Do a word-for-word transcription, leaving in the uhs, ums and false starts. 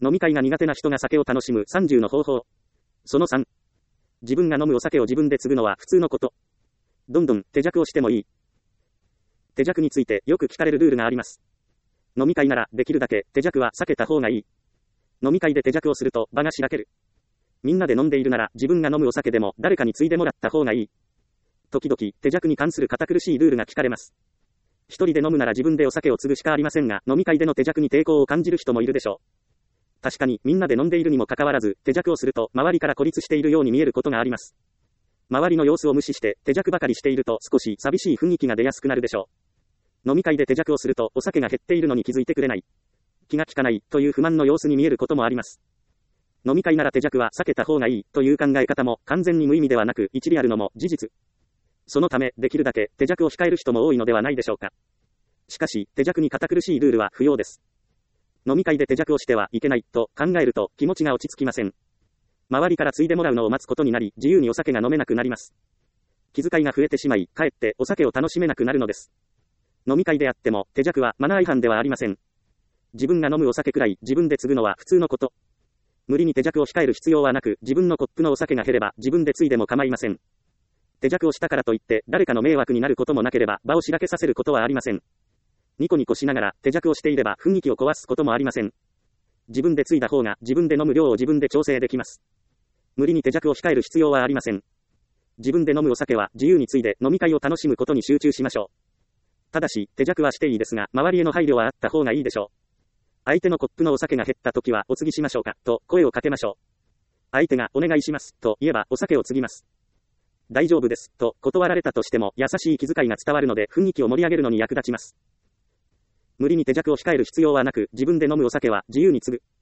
飲み会が苦手な人が酒を楽しむさんじゅうの方法。そのさん。自分が飲むお酒を自分で継ぐのは普通のこと。どんどん手酌をしてもいい。手酌についてよく聞かれるルールがあります。飲み会ならできるだけ手酌は避けた方がいい。飲み会で手酌をすると場がしらける。みんなで飲んでいるなら自分が飲むお酒でも誰かに継いでもらった方がいい。時々手酌に関する堅苦しいルールが聞かれます。一人で飲むなら自分でお酒を継ぐしかありませんが、飲み会での手酌に抵抗を感じる人もいるでしょう。確かにみんなで飲んでいるにもかかわらず、手酌をすると周りから孤立しているように見えることがあります。周りの様子を無視して手酌ばかりしていると少し寂しい雰囲気が出やすくなるでしょう。飲み会で手酌をするとお酒が減っているのに気づいてくれない。気が利かないという不満の様子に見えることもあります。飲み会なら手酌は避けた方がいいという考え方も完全に無意味ではなく一理あるのも事実。そのためできるだけ手酌を控える人も多いのではないでしょうか。しかし手酌に堅苦しいルールは不要です。飲み会で手酌をしてはいけないと考えると気持ちが落ち着きません。周りから継いでもらうのを待つことになり自由にお酒が飲めなくなります。気遣いが増えてしまいかえってお酒を楽しめなくなるのです。飲み会であっても手酌はマナー違反ではありません。自分が飲むお酒くらい自分で継ぐのは普通のこと。無理に手酌を控える必要はなく、自分のコップのお酒が減れば自分で継いでも構いません。手酌をしたからといって誰かの迷惑になることもなければ場をしらけさせることはありません。ニコニコしながら手酌をしていれば雰囲気を壊すこともありません。自分で継いだ方が自分で飲む量を自分で調整できます。無理に手酌を控える必要はありません。自分で飲むお酒は自由に継いで飲み会を楽しむことに集中しましょう。ただし手酌はしていいですが周りへの配慮はあった方がいいでしょう。相手のコップのお酒が減った時はお継ぎしましょうかと声をかけましょう。相手がお願いしますと言えばお酒を継ぎます。大丈夫ですと断られたとしても優しい気遣いが伝わるので雰囲気を盛り上げるのに役立ちます。無理に手酌を控える必要はなく自分で飲むお酒は自由に継ぐ。